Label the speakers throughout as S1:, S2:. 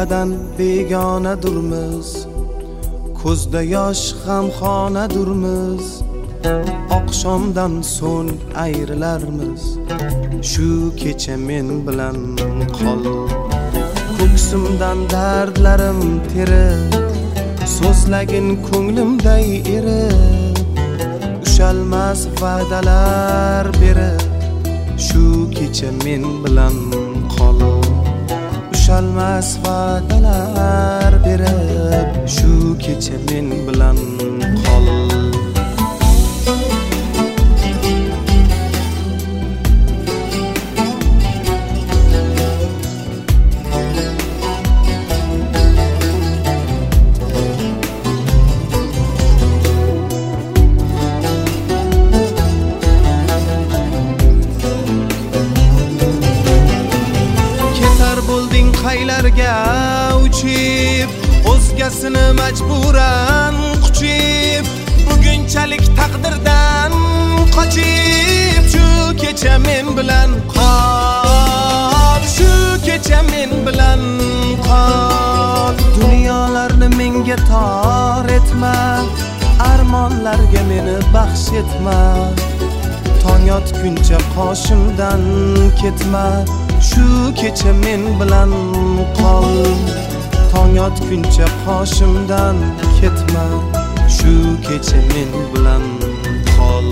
S1: Ko'zladan begonadurmiz, ko'zda yosh g'amxonadurmiz. Oqshomdan so'ng ayrilarmiz, shu kecha men bilan qol. Ko'ksimdan dardlarim terib, so'zlagin ko'nglimday erib. Ushalmas va'dalar berib, shu kecha men bilan qol. Ushalmas va'dalar berib, shu kecha men bilan qol. Qaylarga uchib, o'zgasini majburan quchib, bugunchalik taqdirdan qochib, shu kecha men bilan qol, shu kecha men bilan qol. Dunyolarni menga tor etma, armonlarga meni baxsh etma. Tong yotguncha qoshimdan ketma, shu kecha men bilan qol. Tong yotguncha qoshimdan ketma, shu kecha men bilan qol.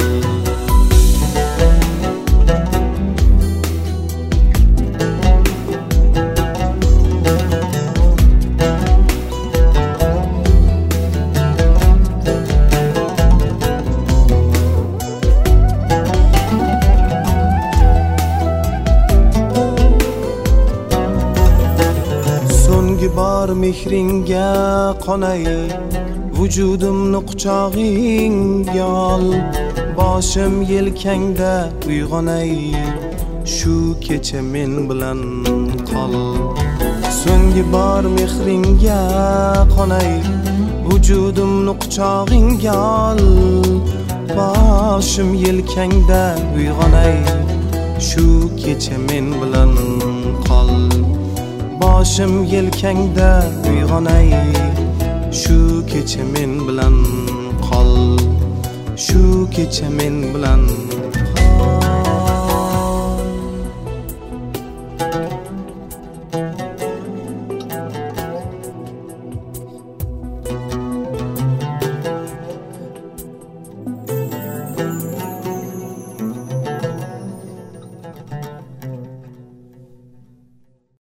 S1: Bor mehringga qonay, vujudimni quchog'ingga ol. Boshim yelkangda uyg'onay, shu kecha men bilan qol. So'nggi bor mehringga qonay, vujudimni quchog'ingga ol. Boshim yelkangda uyg'onay, shu kecha men bilan qol. Boshim yelkangda uyg'onay, shu kecha men bilan qol. Shu kecha men bilan